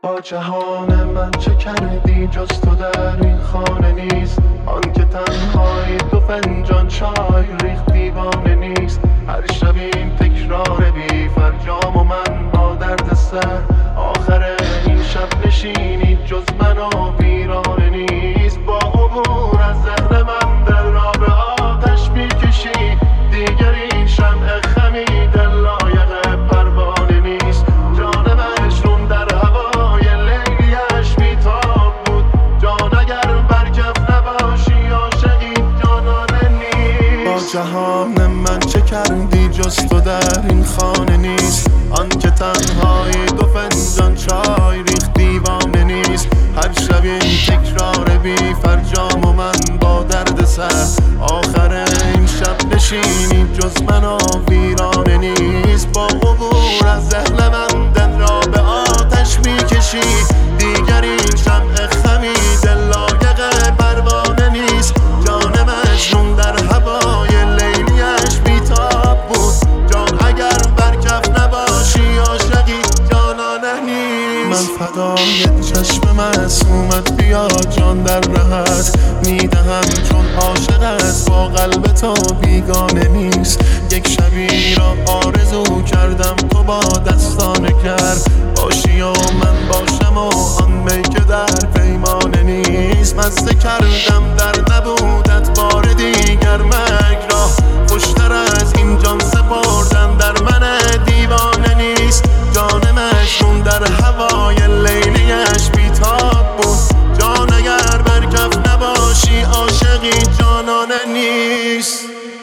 با جهان من چه کردی جز تو در این خانه نیست. آن که تنهایی 2 فنجان چای ریخت دیوانه نیست. هر شب این تکرار بی فرجام و من با درد سر. آخر این شب نشینی جز من و ویرانه نیست. با عبور از ذهن من دل را به آتش میکشی. دیگر این شمع خمیده لایق پروانه نیست. جان مجنون در هوای لیلیش بیتاب بود. جان اگر برکف نباشی عاشقی جانانه نیست. با جهان من چه کردی جز تو در این خانه نیست. آن که تنهایی 2 فنجان چای ریخت دیوانه نیست. هر شب این تکرار بی فرجام و من با درد سر. آخر این شب نشینی جز من و ویرانه نیست. با عبور از ذهن من دل را به آتش میکشی. دیگر این شمع خمیده لایق پروانه نیست. جان مجنون در هوای لیلیش بیتاب بود. جان اگر برکف نباشی عاشقی جانانه نیست. من فدای چشم معصومت بیا جان در رهت میدهم. چون عاشقت با قلب تو بیگانه نیست. یک شبی را آرزو کردم تو با دستانه کرد باشی و من باشم و آن می که در پیمانه نیست. مزه کردم در نبودت بار دیگر مرگ را. خوشتر از این جان سپردن در من دیوانه نیست. جان مجنون در هوای لیلیش بیتاب بود. جان اگر برکف نباشی عاشقی جانانه نیست.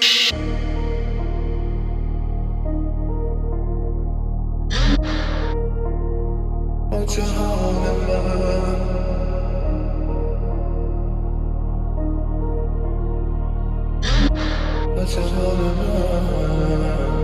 با جهان من با جهان من